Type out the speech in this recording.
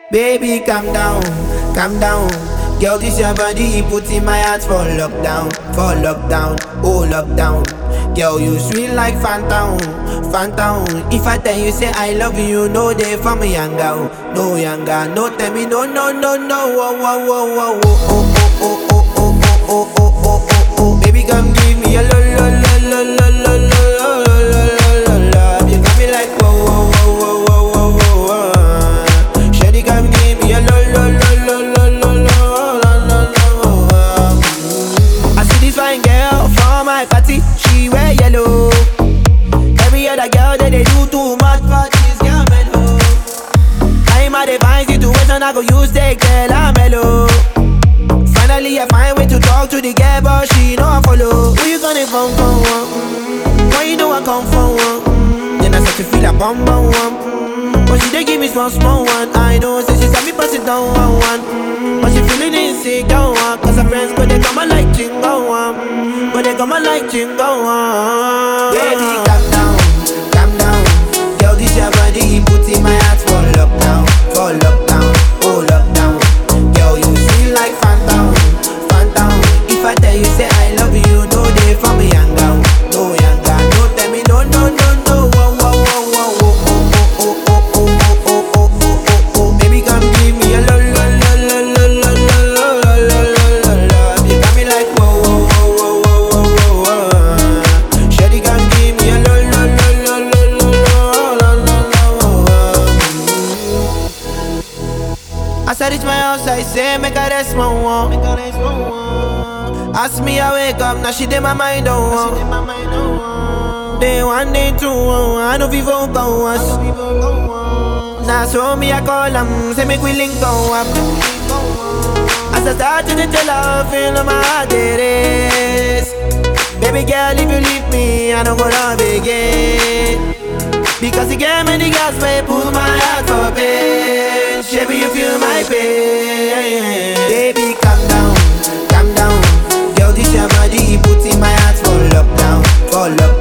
Baby, calm down, calm down. Girl, this your body, put in my heart for lockdown, oh lockdown. Girl, you sweet like phantom, phantom. If I tell you say I love you, no day for me younger, no younger, no tell me no, no, no, no, oh, oh, oh, oh, oh, oh, oh, oh, oh, oh, oh, oh, oh, oh, oh. Baby, come give me a lo, lo, lo, lo, lo, lo, lo, lo, lo, lo, love. You got me like whoa, whoa, whoa, whoa, whoa, whoa, whoa. Shawty, come give me a lo, lo, lo, lo, lo, lo, lo, lo, lo. I see this fine girl for my party, she wear yellow. Every other girl that they do too much, but this girl mellow. I'm a divine situation, I go use that girl, I'm mellow. Finally I find way to talk to the girl, but she know I follow. Who you gonna phone for? Why you know I come for one? Then I start to feel a bum bum one. But she dey give me small small one. I know, say she got me passing down one. But she feeling insecure one. Cause her friends, but they come and like chingo one. But they come and like chingo one. Baby, calm down, calm down. Girl, this your body, put in my heart for lockdown, oh lockdown. Girl, you feel like phantom, phantom. If I tell you say I love you, no day for me younger, no younger, no tell me no, no, no, no. Oh, oh, oh, oh, oh, oh, oh, oh, oh, oh, oh, oh, oh, oh. Baby, come give me a lo, lo, lo, lo, lo, lo, lo, lo, lo, lo, lo. You got me like whoa, whoa, whoa, whoa, whoa, whoa, whoa. Shawty, come give me a lo, lo, lo, lo, lo, lo, lo, lo. As I reach my house, I say, make her rest my one. Ask me, I wake up, now she did my mind on. Day one, day two, I know people go us. Now so me, I call them, say make we link go up. As I start to tell her, feel my heart it is. Baby girl, if you leave me, I don't go love again. Because you gave me the gas, may pull my heart for pain. Baby, you feel my pain. Baby, calm down, calm down. Girl, this your body, put in my heart for lockdown,